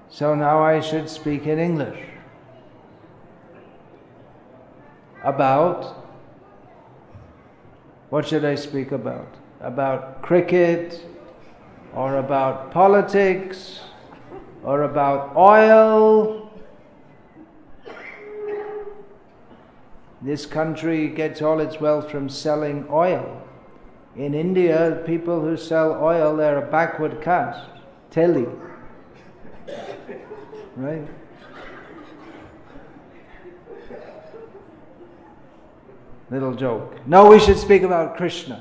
So now I should speak in English about, what should I speak about? About cricket, or about politics, or about oil. This country gets all its wealth from selling oil. In India, people who sell oil, they're a backward caste. Teli. Right? Little joke. No, we should speak about Krishna.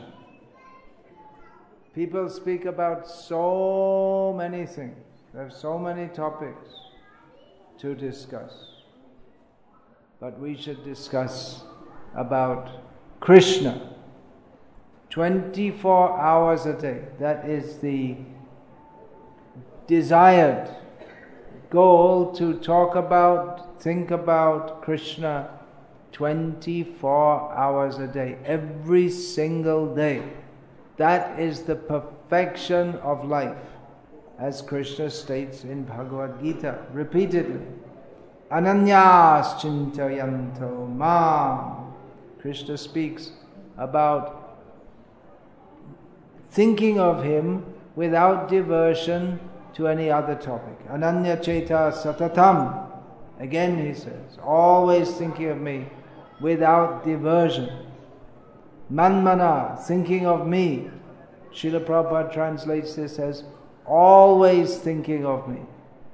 People speak about so many things. There are so many topics to discuss. But we should discuss about Krishna 24 hours a day. That is the desired goal, to talk about, think about Krishna 24 hours a day, every single day. That is the perfection of life, as Krishna states in Bhagavad Gita repeatedly. Ananyas chintayanto mam. Krishna speaks about thinking of him without diversion to any other topic. Ananya cheta satatam. Again he says, always thinking of me without diversion. Manmana, thinking of me. Srila Prabhupada translates this as always thinking of me.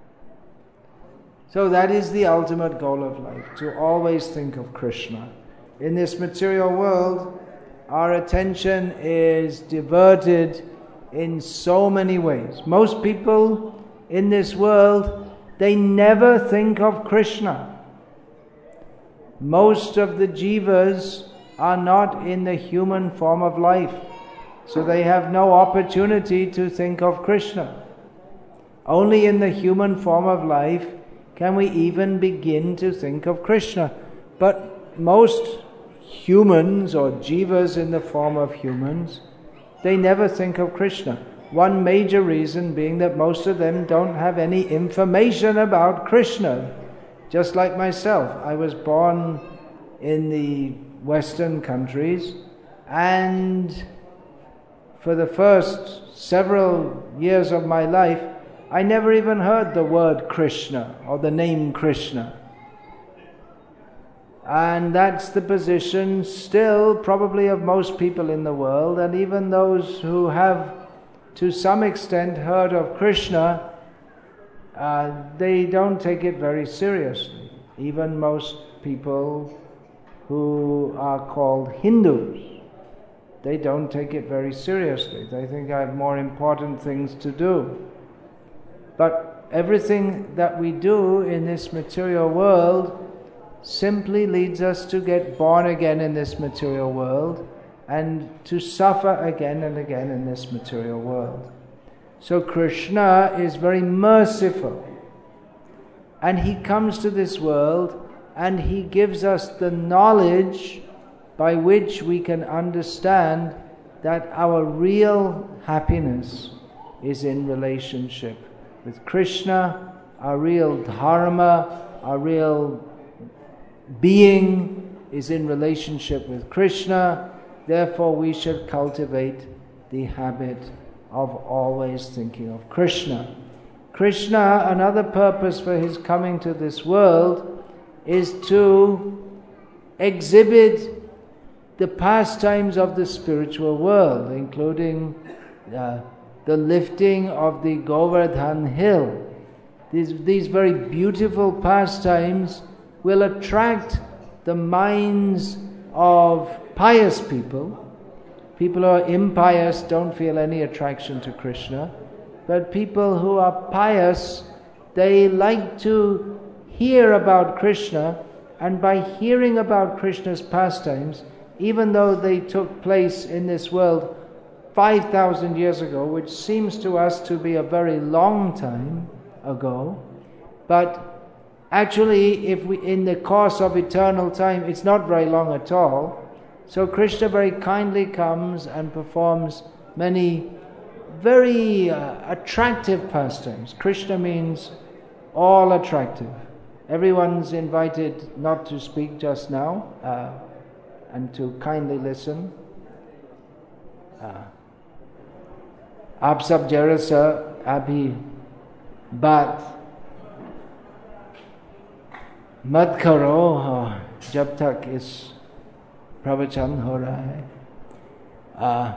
So that is the ultimate goal of life, to always think of Krishna. In this material world, our attention is diverted in so many ways. Most people in this world, they never think of Krishna. Most of the jivas are not in the human form of life, so they have no opportunity to think of Krishna. Only in the human form of life can we even begin to think of Krishna. But most humans, or jivas in the form of humans, they never think of Krishna. One major reason being that most of them don't have any information about Krishna. Just like myself, I was born in the Western countries, and for the first several years of my life, I never even heard the word Krishna or the name Krishna. And that's the position still probably of most people in the world, and even those who have to some extent heard of Krishna, they don't take it very seriously. Even most people who are called Hindus, they don't take it very seriously. They think I have more important things to do. But everything that we do in this material world simply leads us to get born again in this material world and to suffer again and again in this material world. So Krishna is very merciful, and he comes to this world and he gives us the knowledge by which we can understand that our real happiness is in relationship with Krishna. Our real dharma, our real being is in relationship with Krishna. Therefore we should cultivate the habit of always thinking of Krishna. Krishna, another purpose for his coming to this world is to exhibit the pastimes of the spiritual world, including the lifting of the Govardhan hill. These very beautiful pastimes will attract the minds of pious people. People who are impious don't feel any attraction to Krishna, but people who are pious, they like to hear about Krishna, and by hearing about Krishna's pastimes, even though they took place in this world 5,000 years ago, which seems to us to be a very long time ago, but actually, if we, in the course of eternal time, it's not very long at all. So Krishna very kindly comes and performs many very attractive pastimes. Krishna means all attractive. Everyone's invited not to speak just now and to kindly listen. आप सब जरा सा अभी बात मत करो जब तक इस प्रवचन हो रहा है.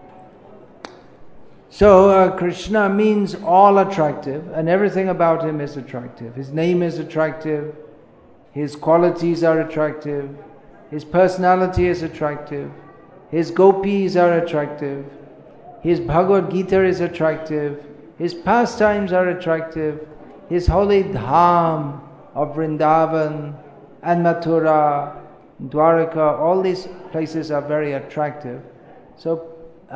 So Krishna means all attractive, and everything about him is attractive. His name is attractive, his qualities are attractive, his personality is attractive, his gopis are attractive, his Bhagavad Gita is attractive, his pastimes are attractive, his holy dham of Vrindavan and Mathura, Dwaraka, all these places are very attractive. So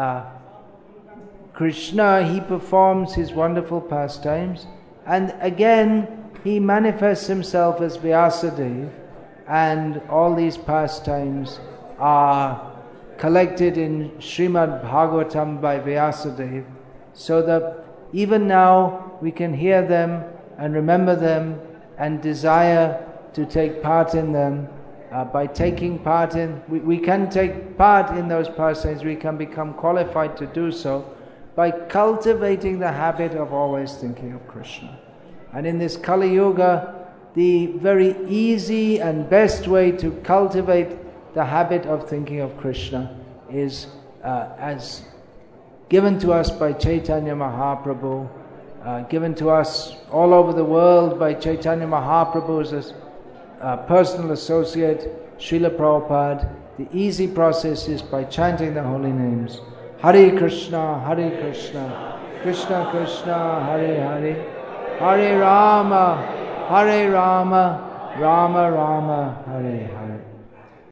Krishna, he performs his wonderful pastimes, and again he manifests himself as Vyasadeva, and all these pastimes are collected in Srimad Bhagavatam by Vyasadeva, so that even now we can hear them and remember them and desire to take part in them. By taking part in, we can take part in those pastimes, we can become qualified to do so by cultivating the habit of always thinking of Krishna. And in this Kali Yuga, the very easy and best way to cultivate the habit of thinking of Krishna is as given to us by Chaitanya Mahaprabhu, given to us all over the world by Chaitanya Mahaprabhu as a personal associate, Srila Prabhupada. The easy process is by chanting the holy names. Hare Krishna, Krishna Krishna, Hare Hare, Hare Rama, Rama Rama, Hare Hare.